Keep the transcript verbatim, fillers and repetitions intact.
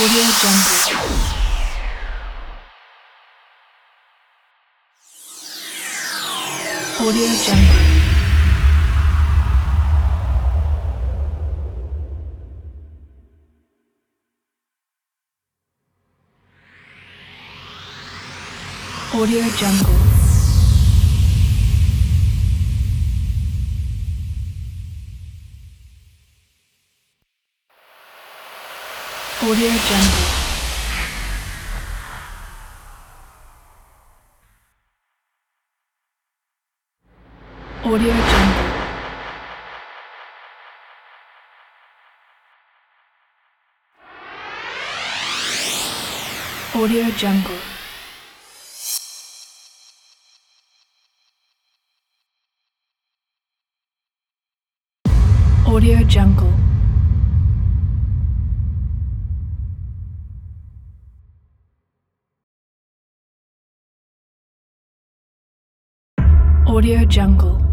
Audio Jungle. Audio Jungle. Audio Jungle. Audio Jungle. Audio Jungle. Audio Jungle. Audio Jungle. Audio Jungle.